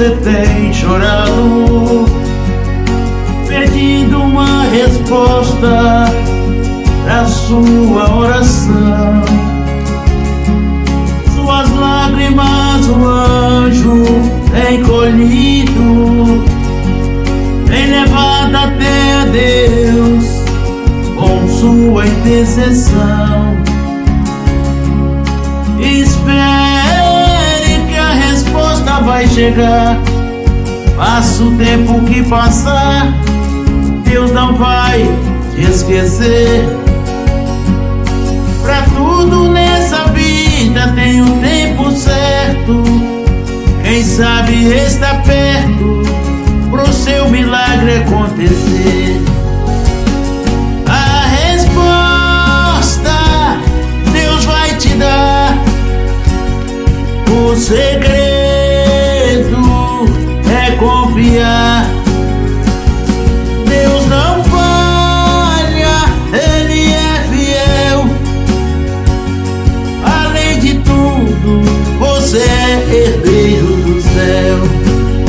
você tem chorado, pedindo uma resposta pra sua oração. Suas lágrimas o anjo tem colhido, tem levado até a Deus com sua intercessão. Espere que a resposta vai chegar. Passa o tempo que passar, Deus não vai te esquecer. Pra tudo nessa vida tem um tempo certo. Quem sabe está perto pro seu milagre acontecer. A resposta Deus vai te dar. O segredo é confiar. Deus não falha, Ele é fiel. Além de tudo, você é herdeiro do céu.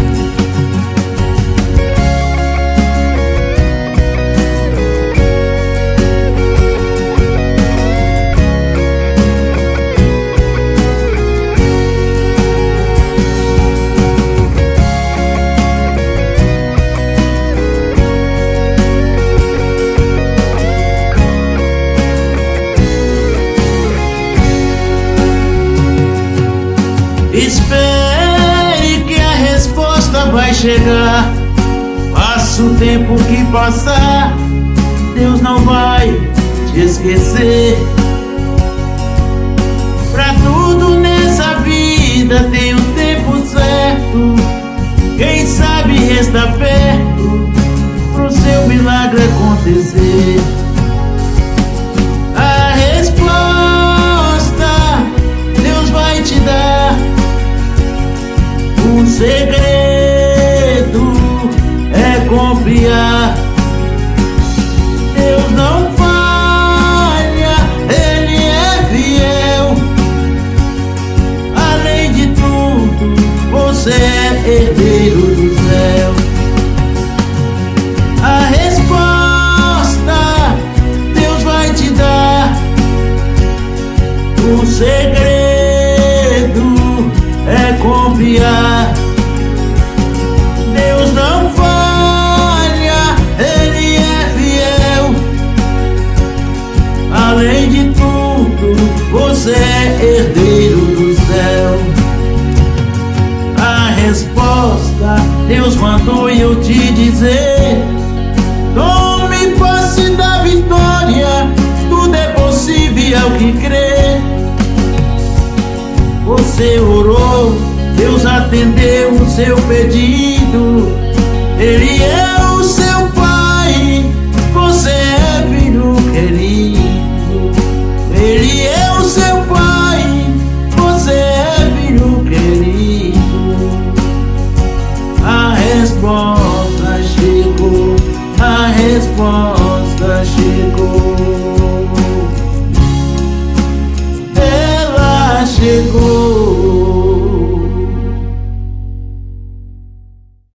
Espere que a resposta vai chegar. Passa o tempo que passar, Deus não vai te esquecer. Pra tudo nessa vida tem um tempo certo. Quem sabe está perto pro seu milagre acontecer. A resposta Deus vai te dar. O segredo é confiar. Deus não falha, Ele é fiel. Além de tudo, você é herdeiro do céu. A resposta Deus vai te dar. O segredo é confiar. Deus não falha, Ele é fiel. Além de tudo, você é herdeiro do céu. A resposta Deus mandou eu te dizer: tome posse da vitória, tudo é possível ao que crê. Você orou, Deus atendeu o seu pedido. Ele é o seu Pai, você é filho querido. Ele é o seu Pai, você é filho querido. A resposta chegou, a resposta